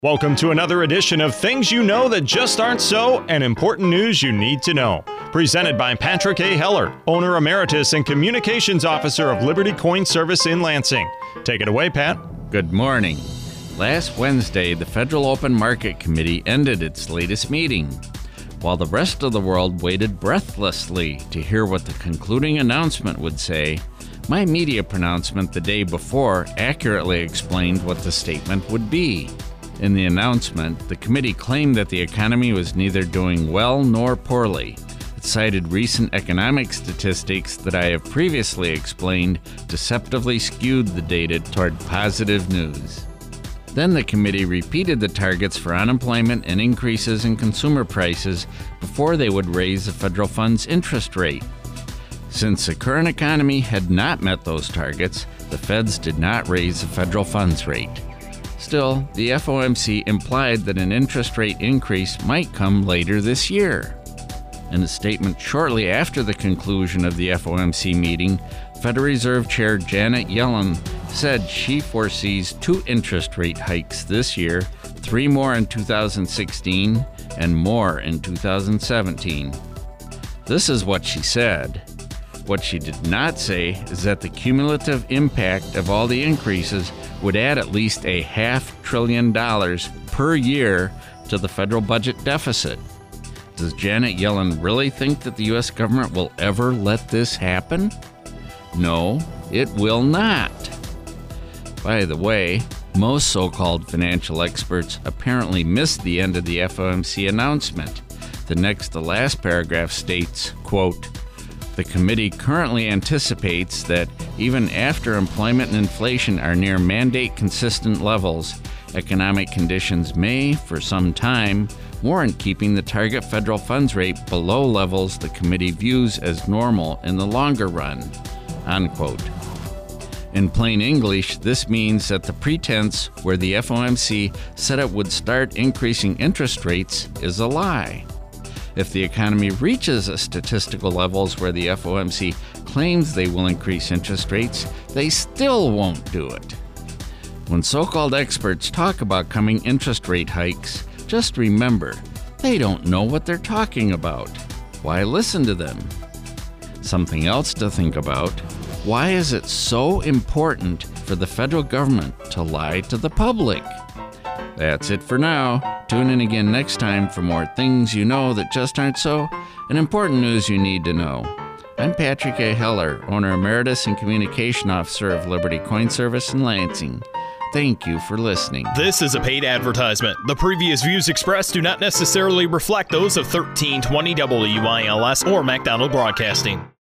Welcome to another edition of Things You Know That Just Aren't So and Important News You Need to Know. Presented by Patrick A. Heller, Owner Emeritus and Communications Officer of Liberty Coin Service in Lansing. Take it away, Pat. Good morning. Last Wednesday, the Federal Open Market Committee ended its latest meeting. While the rest of the world waited breathlessly to hear what the concluding announcement would say, my media pronouncement the day before accurately explained what the statement would be. In the announcement, the committee claimed that the economy was neither doing well nor poorly. It cited recent economic statistics that I have previously explained deceptively skewed the data toward positive news. Then the committee repeated the targets for unemployment and increases in consumer prices before they would raise the federal funds interest rate. Since the current economy had not met those targets, the feds did not raise the federal funds rate. Still, the FOMC implied that an interest rate increase might come later this year. In a statement shortly after the conclusion of the FOMC meeting, Federal Reserve Chair Janet Yellen said she foresees 2 interest rate hikes this year, 3 more in 2016, and more in 2017. This is what she said. What she did not say is that the cumulative impact of all the increases would add at least $500 billion per year to the federal budget deficit. Does Janet Yellen really think that the U.S. government will ever let this happen? No, it will not. By the way, most so-called financial experts apparently missed the end of the FOMC announcement. The next to last paragraph states, quote, "The committee currently anticipates that even after employment and inflation are near mandate-consistent levels, economic conditions may, for some time, warrant keeping the target federal funds rate below levels the committee views as normal in the longer run." Unquote. In plain English, this means that the pretense where the FOMC said it would start increasing interest rates is a lie. If the economy reaches a statistical levels where the FOMC claims they will increase interest rates, they still won't do it. When so-called experts talk about coming interest rate hikes, just remember, they don't know what they're talking about. Why listen to them? Something else to think about: why is it so important for the federal government to lie to the public? That's it for now. Tune in again next time for more Things You Know That Just Aren't So and Important News You Need to Know. I'm Patrick A. Heller, Owner Emeritus and Communication Officer of Liberty Coin Service in Lansing. Thank you for listening. This is a paid advertisement. The previous views expressed do not necessarily reflect those of 1320 WILS or McDonald Broadcasting.